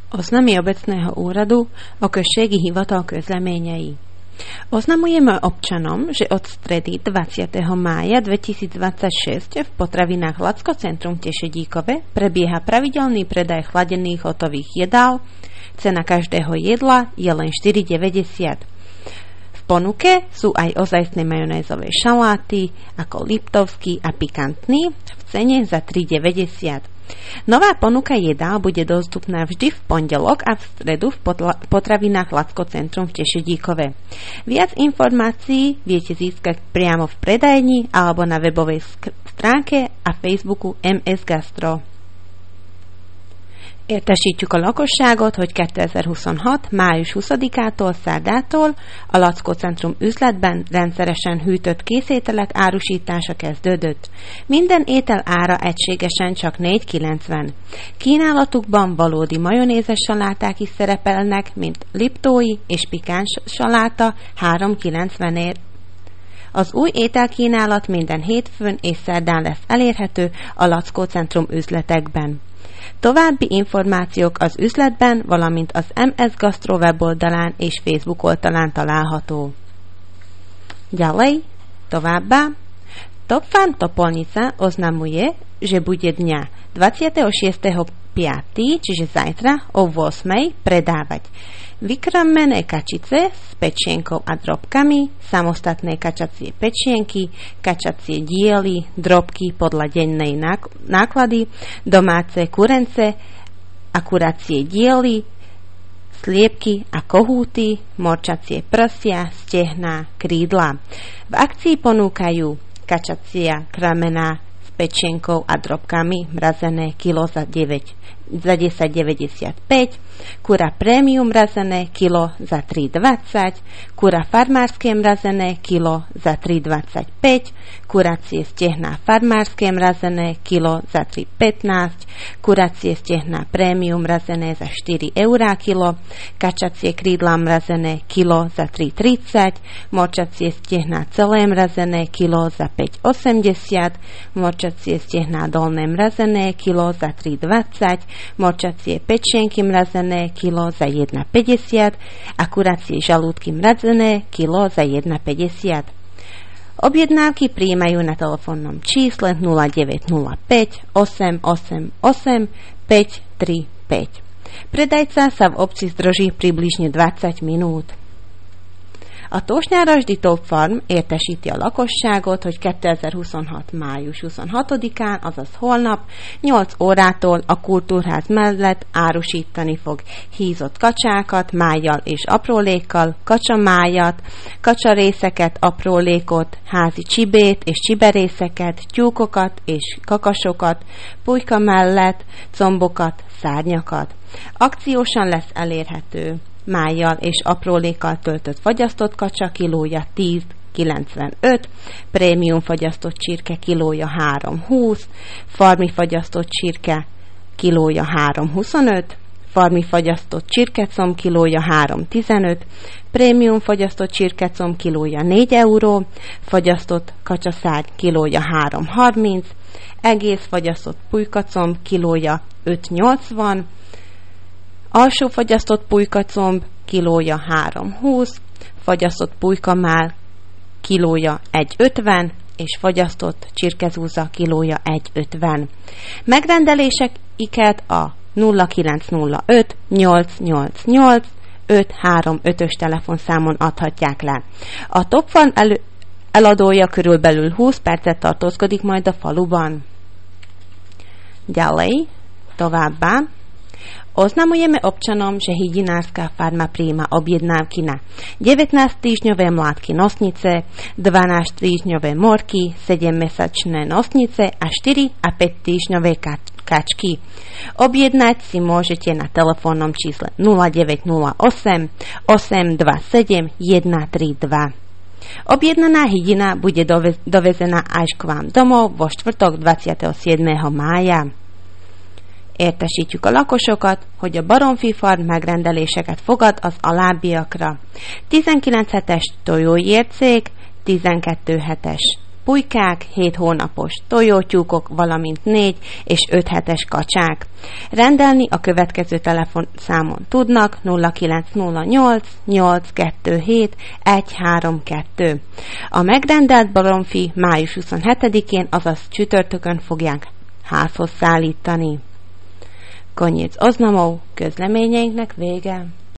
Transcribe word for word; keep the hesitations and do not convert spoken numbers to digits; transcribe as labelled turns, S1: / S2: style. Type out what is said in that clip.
S1: Oznamy obecného úradu o községi hivatal közleményei. Oznamujeme občanom, že od stredy dvadsiateho mája dvetisícdvadsaťšesť v potravinách Lacko Centrum v Tešedíkove prebieha pravidelný predaj chladených hotových jedál. Cena každého jedla je len štyri deväťdesiat. V ponuke sú aj ozajstné majonézové šaláty ako liptovský a pikantný v cene za tri deväťdesiat. Nová ponuka jedál bude dostupná vždy v pondelok a v stredu v potla- potravinách Lacko Centrum v Tešedíkove. Viac informácií viete získať priamo v predajni alebo na webovej sk- stránke a Facebooku em es Gastro. Értesítjük a lakosságot, hogy kétezer-huszonhat. május huszadikától szerdától a Lacko Centrum üzletben rendszeresen hűtött készételek árusítása kezdődött. Minden étel ára egységesen csak négy kilencven. Kínálatukban valódi majonézes saláták is szerepelnek, mint liptói és pikáns saláta három kilencvenért. Az új ételkínálat minden hétfőn és szerdán lesz elérhető a Lacko Centrum üzletekben. További információk az üzletben, valamint az em es Gastro weboldalán és Facebook oldalán található. Ďalej, továbbá, Top Farm Topolnica oznamuje, že bude dňa dvadsiateho šiesteho piateho čiže zajtra o ôsmej predávať vykrmené kačice s pečienkou a drobkami, samostatné kačacie pečienky, kačacie diely, drobky podľa dennej náklady, domáce kurence a kuracie diely, sliepky a kohúty, morčacie prsia, stehná, krídla. V akcii ponúkajú kačacia kramená s pečienkou a drobkami mrazené kilo za deväť za desať deväťdesiatpäť, kura premium mrazené kilo za tri dvadsať, kura farmárske mrazené kilo za tri dvadsaťpäť, kuracie stehná farmárske mrazené kilo za tri pätnásť, kuracie stehná premium mrazené za štyri eurá kilo, kačacie krídla mrazené kilo za tri tridsať, morčacie stehná celé mrazené kilo za päť osemdesiat, morčacie stehná dolné mrazené kilo za tri dvadsať, morčacie pečienky mrazené kilo za jedna päťdesiat a kuracie žalúdky mrazené kilo za jedna päťdesiat. Objednávky prijímajú na telefónnom čísle nula deväť nula päť osem osem osem päť tri päť. Predajca sa v obci zdrží približne dvadsať minút. A Tósnyára vždy Top Farm értesíti a lakosságot, hogy kétezer-huszonhat. május huszonhatodikán, azaz holnap, nyolc órától a Kultúrház mellett árusítani fog hízott kacsákat, májjal és aprólékkal, kacsamájat, kacsarészeket, aprólékot, házi csibét és csiberészeket, tyúkokat és kakasokat, pulyka mellett, combokat, szárnyakat. Akciósan lesz elérhető májjal és aprólékkal töltött fagyasztott kacsa kilója tíz kilencvenöt, prémium fagyasztott csirke kilója három húsz, farmi fagyasztott csirke kilója három huszonöt, farmi fagyasztott csirkecomb kilója három tizenöt, prémium fagyasztott csirkecomb kilója négy euró, fagyasztott kacsaszárny kilója három harminc, egész fagyasztott pulykacomb kilója öt nyolcvan, alsó fagyasztott pulykacomb kilója három húsz, fagyasztott pulykamál kilója egy ötven, és fagyasztott csirkezúza kilója egy ötven. Megrendeléseiket a nulla kilenc nulla öt nyolc nyolc nyolc öt három ötös telefonszámon adhatják le. A Top Farm elő- eladója körülbelül húsz percet tartózkodik majd a faluban. Ďalej, továbbá, oznamujeme občanom, že hydinárska farma prijíma objednávky na devätnásťtýždňové mládky nosnice, dvanásťtýždňové morky, sedemmesačné nosnice a štyri a päť týždňové kačky. Objednať si môžete na telefónnom čísle nula deväť nula osem osem dva sedem jeden tri dva. Objednaná hydina bude dovez- dovezená až k vám domov vo štvrtok dvadsiateho siedmeho mája. Értesítjük a lakosokat, hogy a Baromfi Farm megrendeléseket fogad az alábbiakra. tizenkilenc hetes tojóércék, tizenkét hetes pulykák, hét hónapos tojótyúkok, valamint négy és öt hetes kacsák. Rendelni a következő telefonszámon tudnak: nulla kilenc nulla nyolc nyolc kettő hét egy három kettő. A megrendelt baromfi május huszonhetedikén, azaz csütörtökön fogják házhoz szállítani. Koniec oznamov, közleményeinknek vége.